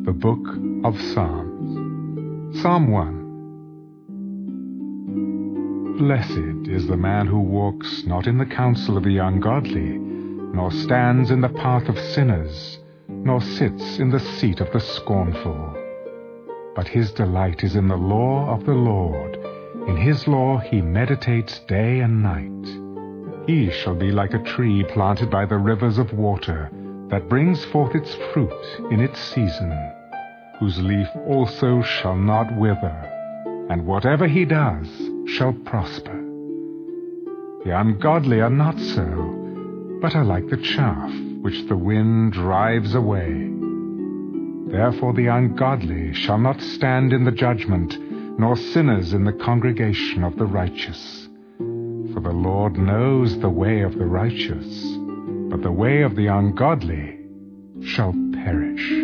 The Book of Psalms. Psalm 1. Blessed is the man who walks not in the counsel of the ungodly, nor stands in the path of sinners, nor sits in the seat of the scornful. But his delight is in the law of the Lord. In his law he meditates day and night. He shall be like a tree planted by the rivers of water, that brings forth its fruit in its season, whose leaf also shall not wither, and whatever he does shall prosper. The ungodly are not so, but are like the chaff which the wind drives away. Therefore the ungodly shall not stand in the judgment, nor sinners in the congregation of the righteous. For the Lord knows the way of the righteous, but the way of the ungodly shall perish.